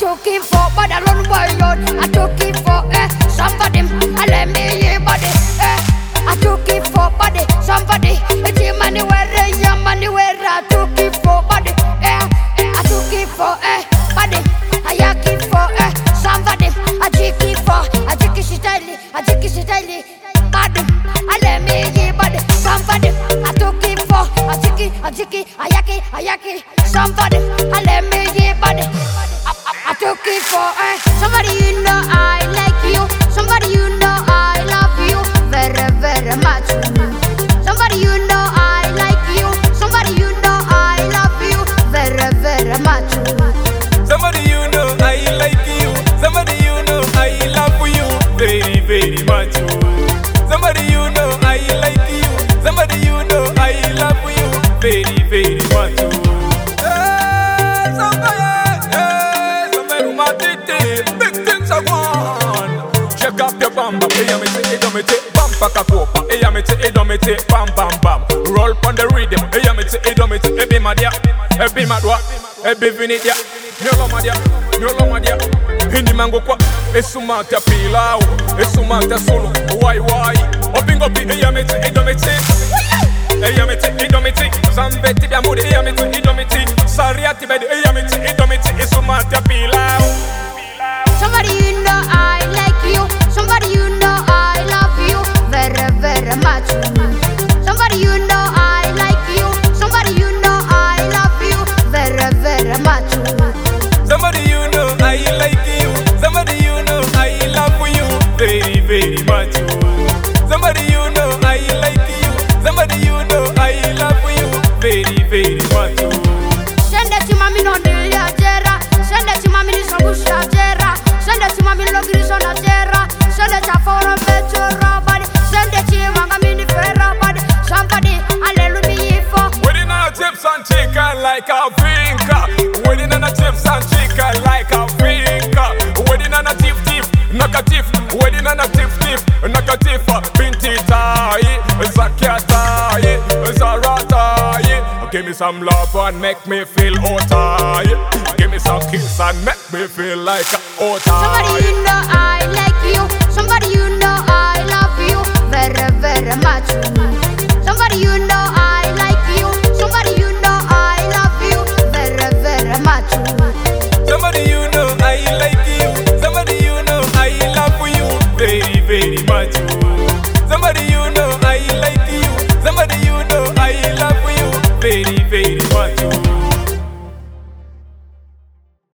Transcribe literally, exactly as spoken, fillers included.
took it for, but I don't worry out. I took it for, eh, somebody. I let me hear body, eh. I took it for body, somebody. It's your money where, your money where. I took it for body, eh. I took it for, eh, body. I yak it for, eh, somebody. I took it for, I took it style, I took it style, body. I let me hear body, somebody. I took it for, I took it, I took it, I yak it, I yak it, somebody. I let me hear body. I took it for, eh, somebody you know I like you, somebody you know I love you very, very much. Somebody you know I like you, somebody you know I love you very, very much. Somebody you know I like you, somebody you know I love you very, very much. Somebody you know I like you, somebody you know I love you very, very much. Hey, somebody, hey, somebody, my titty, big things I want. Check up your bum, bum, hey, I'm it, I'm it, bum, paka popa, hey, I'm it, I'm it, bam, bam, bam. Roll on the rhythm, hey, I'm it, I'm it, hey, be my dear, hey, be my dwa, hey, be vinidia. Nyolo madia, nyolo madia. Hindi mango kwa, esumante apilao, esumante solo, why why? Opingo pi, eyamete, edomete, eyamete, edomete. Zambeti biamudi, eyamete, edomete. Sariati bedi, eyamete, edomete, esumante apilao. Somebody you know I like you, somebody you know I love you very, very much. Somebody you know I like you, somebody you know I love you very, very much. Somebody you know I like you, somebody you know I love you very, very much. Somebody you know I like you, somebody you know I love you very, very much. Send it to mommy no delia jera, send it to mommy no sabusha jera, send it to mommy no griso na jera, send it to for a better body, send it to manga mini ferra body, somebody hallelujah for. Wedding on a chips and chicken like a finger, wedding on a chips and chicken like a finger, wedding on a tiff tiff, knock a tiff, wedding on a tiff tiff, knock a tiff, binti tai, zakiatai, zaratai. Give me some love and make me feel otai. Give me some kiss and make me feel like otai. Somebody you know I like you, somebody you know I love you very, very much. Somebody you know